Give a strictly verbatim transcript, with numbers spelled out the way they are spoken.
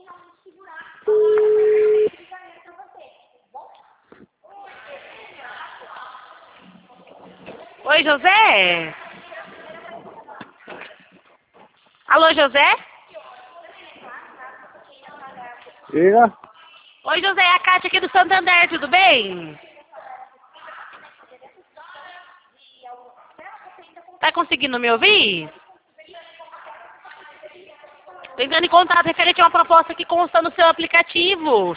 Oi, José? Alô, José? Diga. Oi, José, é a Kátia aqui do Santander, tudo bem? Tá conseguindo me ouvir? Tô entrando em contato referente a uma proposta que consta no seu aplicativo.